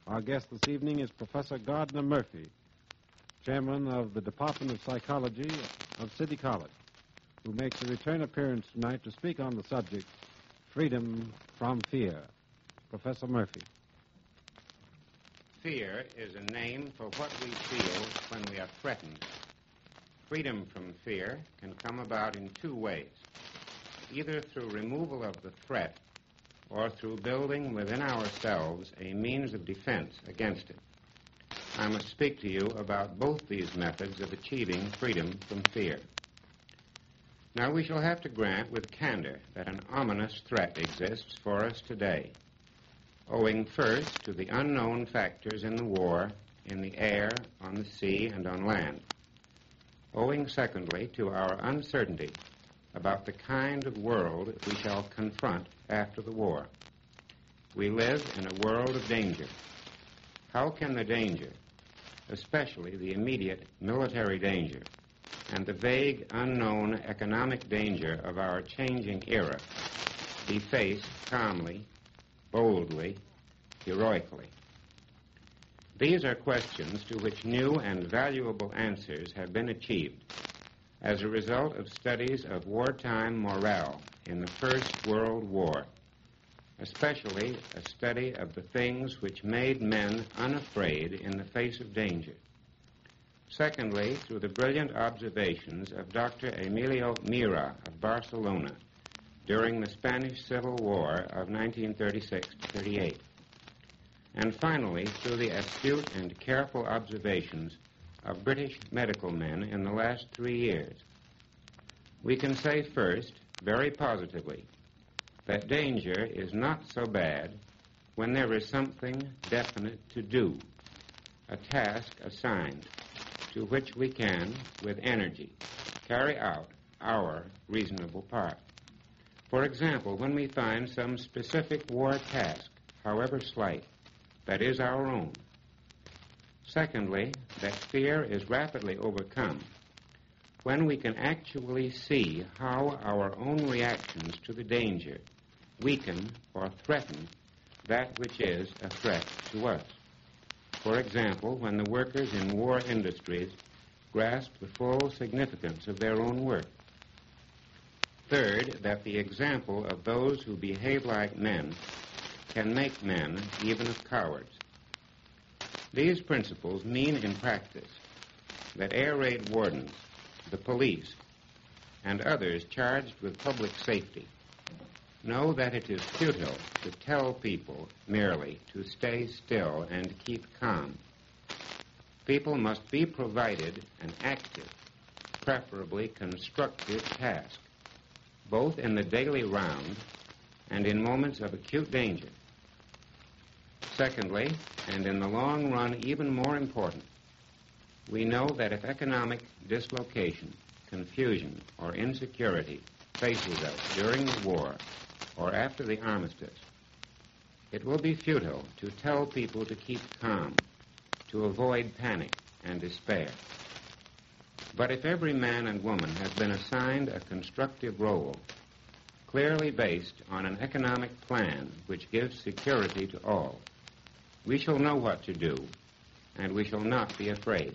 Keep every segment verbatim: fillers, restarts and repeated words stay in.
Our guest this evening is Professor Gardner Murphy, chairman of the Department of Psychology of City College, who makes a return appearance tonight to speak on the subject, Freedom from Fear. Professor Murphy. Fear is a name for what we feel when we are threatened. Freedom from fear can come about in two ways, either through removal of the threat or through building within ourselves a means of defense against it. I must speak to you about both these methods of achieving freedom from fear. Now, we shall have to grant with candor that an ominous threat exists for us today, owing first to the unknown factors in the war, in the air, on the sea, and on land. Owing secondly to our uncertainty about the kind of world we shall confront after the war. We live in a world of danger. How can the danger, especially the immediate military danger, and the vague, unknown economic danger of our changing era, be faced calmly, boldly, heroically? These are questions to which new and valuable answers have been achieved as a result of studies of wartime morale in the First World War, especially a study of the things which made men unafraid in the face of danger. Secondly, through the brilliant observations of Doctor Emilio Mira of Barcelona during the Spanish Civil War of nineteen thirty-six to thirty-eight. And finally, through the astute and careful observations of British medical men in the last three years. We can say first, very positively, that danger is not so bad when there is something definite to do, a task assigned, to which we can, with energy, carry out our reasonable part. For example, when we find some specific war task, however slight, that is our own. Secondly, that fear is rapidly overcome when we can actually see how our own reactions to the danger weaken or threaten that which is a threat to us. For example, when the workers in war industries grasp the full significance of their own work. Third, that the example of those who behave like men can make men even of cowards. These principles mean in practice that air raid wardens, the police, and others charged with public safety know that it is futile to tell people merely to stay still and keep calm. People must be provided an active, preferably constructive task, both in the daily round and in moments of acute danger. Secondly, and in the long run even more important, we know that if economic dislocation, confusion, or insecurity faces us during the war or after the armistice, it will be futile to tell people to keep calm, to avoid panic and despair. But if every man and woman has been assigned a constructive role, clearly based on an economic plan which gives security to all, we shall know what to do, and we shall not be afraid.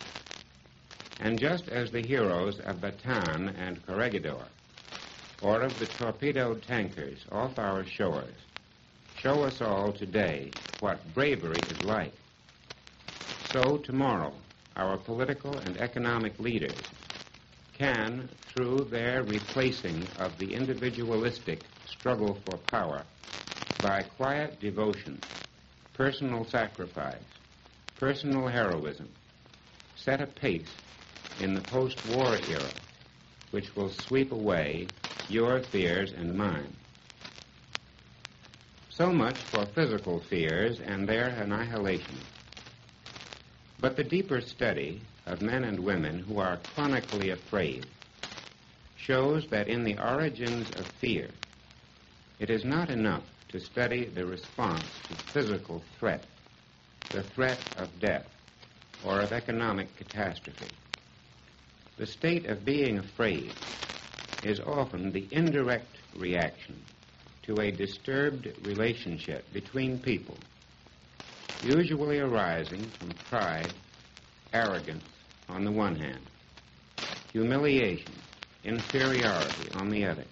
And just as the heroes of Bataan and Corregidor, or of the torpedoed tankers off our shores, show us all today what bravery is like, so tomorrow our political and economic leaders can, through their replacing of the individualistic struggle for power by quiet devotion, personal sacrifice, personal heroism, set a pace in the post-war era which will sweep away your fears and mine. So much for physical fears and their annihilation. But the deeper study of men and women who are chronically afraid shows that in the origins of fear, it is not enough to study the response to physical threat, the threat of death, or of economic catastrophe. The state of being afraid is often the indirect reaction to a disturbed relationship between people, usually arising from pride, arrogance on the one hand, humiliation, inferiority on the other.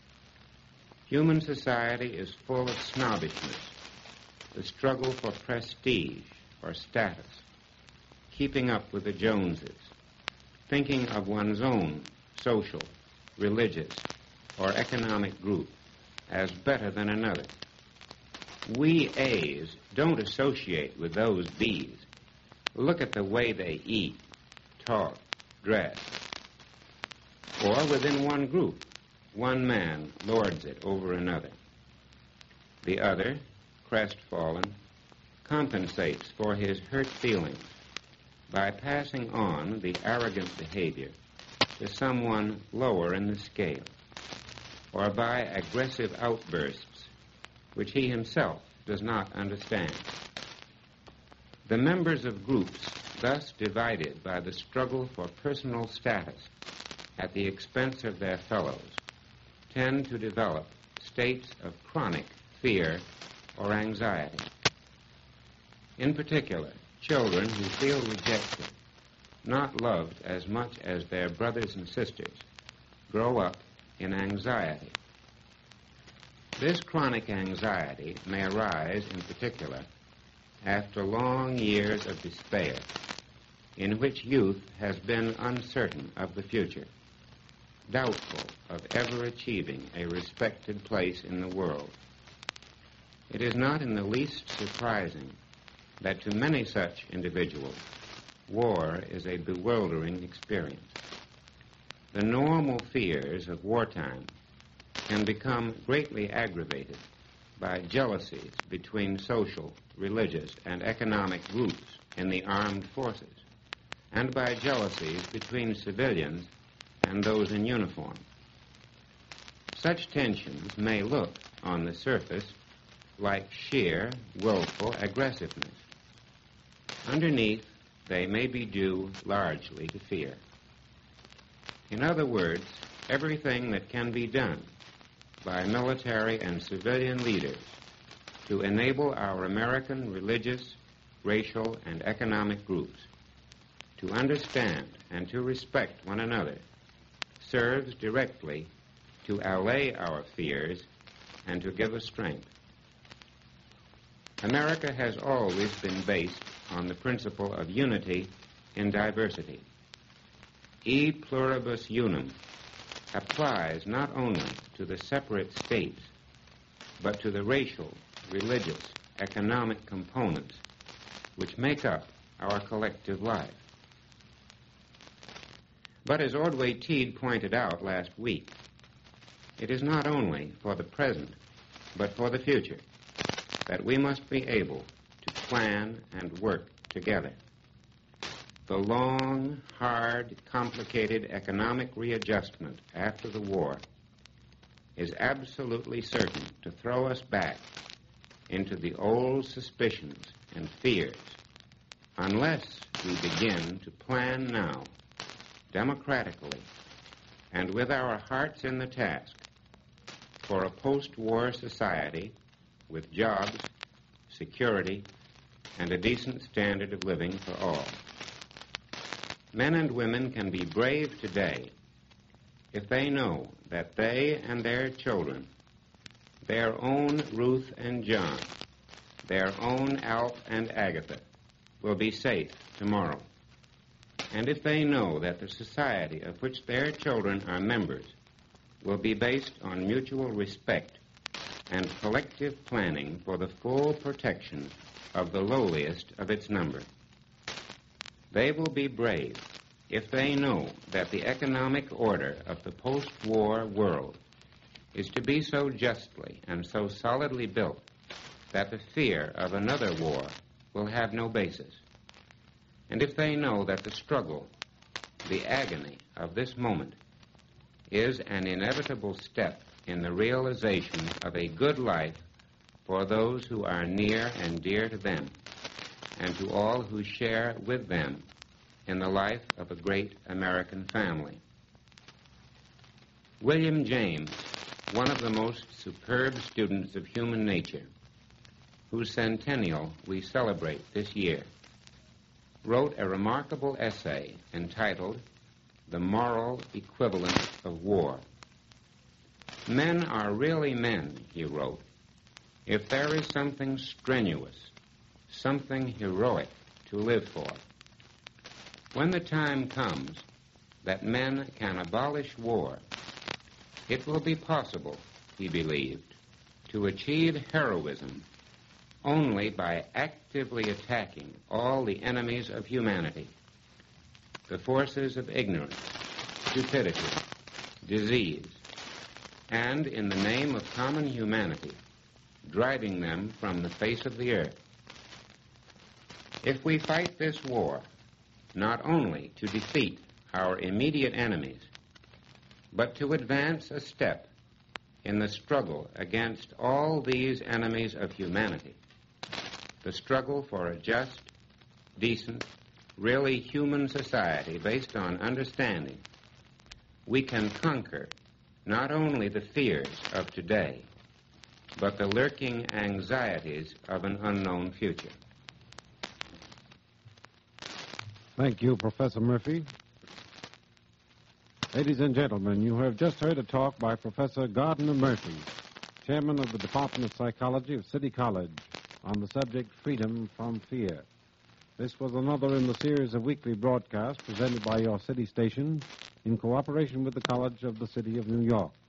Human society is full of snobbishness, the struggle for prestige or status, keeping up with the Joneses, thinking of one's own social, religious, or economic group as better than another. We A's don't associate with those B's. Look at the way they eat, talk, dress. Or within one group, one man lords it over another. The other, crestfallen, compensates for his hurt feelings by passing on the arrogant behavior to someone lower in the scale, or by aggressive outbursts which he himself does not understand. The members of groups thus divided by the struggle for personal status at the expense of their fellows tend to develop states of chronic fear or anxiety. In particular, children who feel rejected, not loved as much as their brothers and sisters, grow up in anxiety. This chronic anxiety may arise, in particular, after long years of despair, in which youth has been uncertain of the future, doubtful of ever achieving a respected place in the world. It is not in the least surprising that to many such individuals, war is a bewildering experience. The normal fears of wartime can become greatly aggravated by jealousies between social, religious, and economic groups in the armed forces, and by jealousies between civilians and those in uniform. Such tensions may look, on the surface, like sheer, willful aggressiveness. Underneath, they may be due largely to fear. In other words, everything that can be done by military and civilian leaders to enable our American religious, racial, and economic groups to understand and to respect one another serves directly to allay our fears and to give us strength. America has always been based on the principle of unity in diversity. E pluribus unum applies not only to the separate states, but to the racial, religious, economic components which make up our collective life. But as Ordway Teed pointed out last week, it is not only for the present, but for the future, that we must be able to plan and work together. The long, hard, complicated economic readjustment after the war is absolutely certain to throw us back into the old suspicions and fears unless we begin to plan now, democratically, and with our hearts in the task, for a post-war society with jobs, security, and a decent standard of living for all. Men and women can be brave today if they know that they and their children, their own Ruth and John, their own Alf and Agatha, will be safe tomorrow. And if they know that the society of which their children are members will be based on mutual respect and collective planning for the full protection of the lowliest of its number. They will be brave if they know that the economic order of the post-war world is to be so justly and so solidly built that the fear of another war will have no basis. And if they know that the struggle, the agony of this moment, is an inevitable step in the realization of a good life for those who are near and dear to them, and to all who share with them in the life of a great American family. William James, one of the most superb students of human nature, whose centennial we celebrate this year, wrote a remarkable essay entitled The Moral Equivalent of War. Men are really men, he wrote, if there is something strenuous, something heroic to live for. When the time comes that men can abolish war, it will be possible, he believed, to achieve heroism only by actively attacking all the enemies of humanity, the forces of ignorance, stupidity, disease, and in the name of common humanity, driving them from the face of the earth. If we fight this war not only to defeat our immediate enemies, but to advance a step in the struggle against all these enemies of humanity, the struggle for a just, decent, really human society based on understanding, we can conquer not only the fears of today, but the lurking anxieties of an unknown future. Thank you, Professor Murphy. Ladies and gentlemen, you have just heard a talk by Professor Gardner Murphy, chairman of the Department of Psychology of City College, on the subject Freedom from Fear. This was another in the series of weekly broadcasts presented by your city station in cooperation with the College of the City of New York.